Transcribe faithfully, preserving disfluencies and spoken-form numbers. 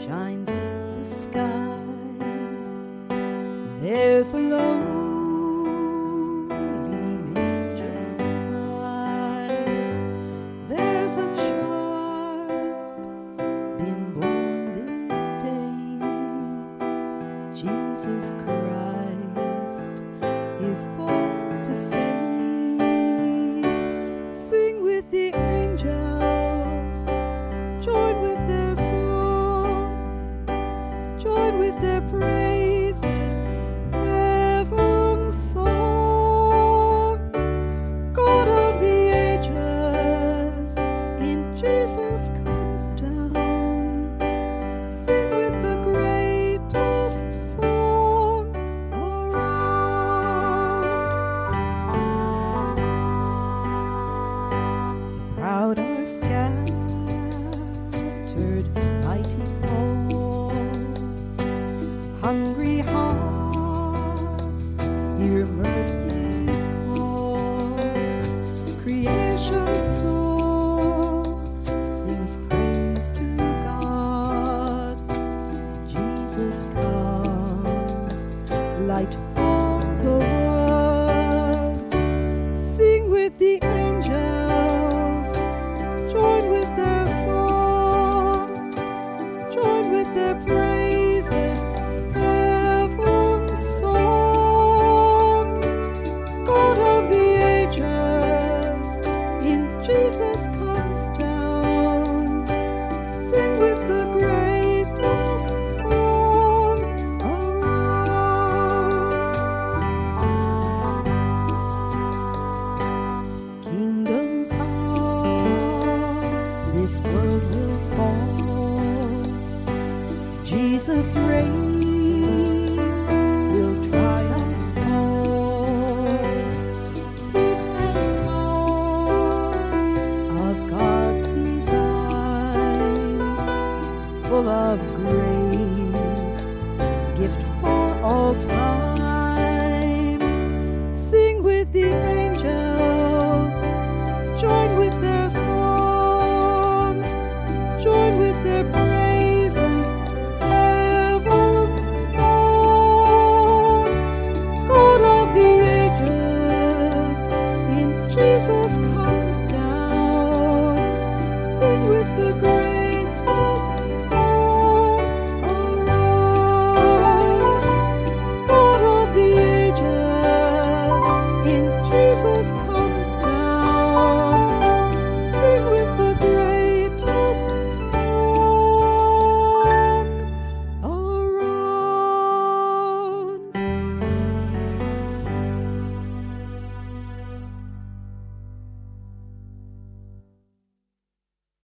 shines in the sky. There's a lonely manger high. There's a child been born this day. Jesus Christ is born to save. Sing with the angels, join with their song, join with their praises, heaven's song. God of the ages, in Jesus comes down. Sing with the greatest song around. The proud are scattered, mighty fall. Hungry hearts hear mercy's call. Creation's soul sings praise to God. Jesus comes, light for the world. Sing with the angels, join with their song, join with their praises, heaven's song. God of the ages, in Jesus comes down. Sing with the greatest song around. Kingdoms of this world will fall. Jesus' reign will triumph all. Peace and power of God's design, full of grace, gift for all time.